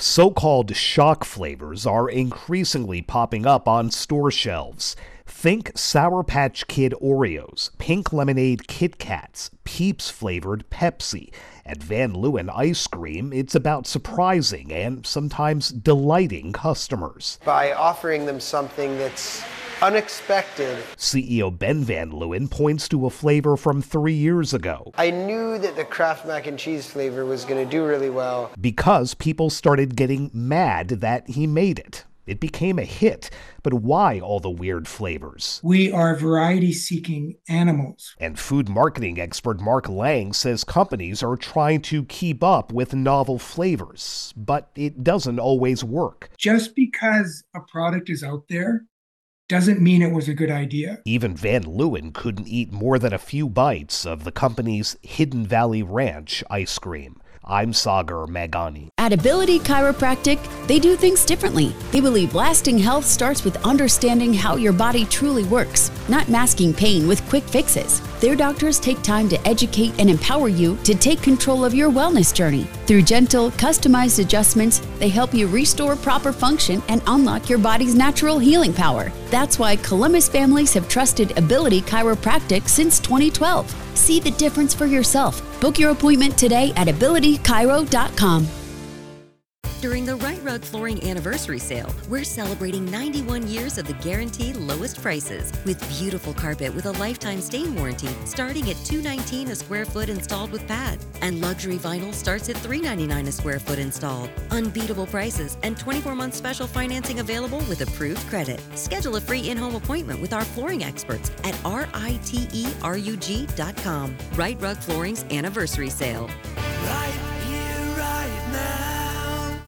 So-called shock flavors are increasingly popping up on store shelves. Think Sour Patch Kid Oreos, Pink Lemonade Kit Kats, Peeps-flavored Pepsi. At Van Leeuwen Ice Cream, it's about surprising and sometimes delighting customers. By offering them something that's unexpected. CEO Ben Van Leeuwen points to a flavor from 3 years ago. I knew that the Kraft mac and cheese flavor was going to do really well. Because people started getting mad that he made it. It became a hit, but why all the weird flavors? We are variety-seeking animals. And food marketing expert Mark Lang says companies are trying to keep up with novel flavors, but it doesn't always work. Just because a product is out there doesn't mean it was a good idea. Even Van Leeuwen couldn't eat more than a few bites of the company's Hidden Valley Ranch ice cream. I'm Sagar Magani. At Ability Chiropractic, they do things differently. They believe lasting health starts with understanding how your body truly works, not masking pain with quick fixes. Their doctors take time to educate and empower you to take control of your wellness journey. Through gentle, customized adjustments, they help you restore proper function and unlock your body's natural healing power. That's why Columbus families have trusted Ability Chiropractic since 2012. See the difference for yourself. Book your appointment today at abilitychiro.com. During the Right Rug Flooring Anniversary Sale, we're celebrating 91 years of the guaranteed lowest prices with beautiful carpet with a lifetime stain warranty starting at $219 a square foot installed with pad. And luxury vinyl starts at $399 a square foot installed. Unbeatable prices and 24-month special financing available with approved credit. Schedule a free in-home appointment with our flooring experts at riterug.com. Right Rug Flooring's Anniversary Sale.